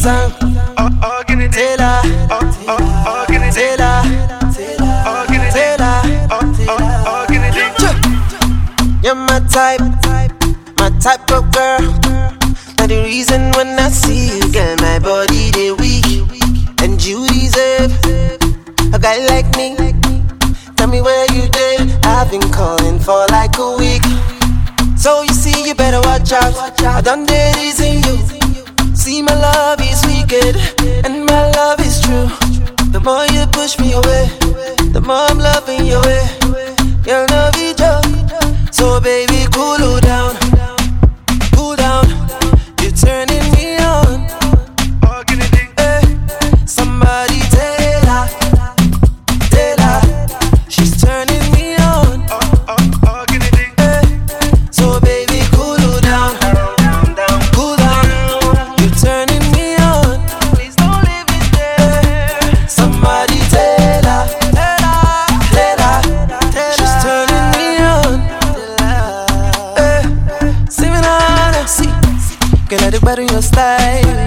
song. Taylor, Taylor, Taylor. You're my type of girl. Now the reason when I see you, girl, my body they weak, and you deserve a guy like me. Tell me where you did. I've been calling for like a week. So you see, you better watch out. I done did this in you. See, my love is wicked, and my love is true. The more you push me away, the more I'm loving your way. You'll know be joke. So baby, cool down, cool down. You're turning me on. Hey, somebody Taylor, Taylor. She's turning me on. Hey, so baby, cool down, cool down. You're turning me on. Please don't leave me there. Somebody Taylor, Taylor, Taylor. She's turning me on. Hey, see me now, see. Girl, I do better in your style.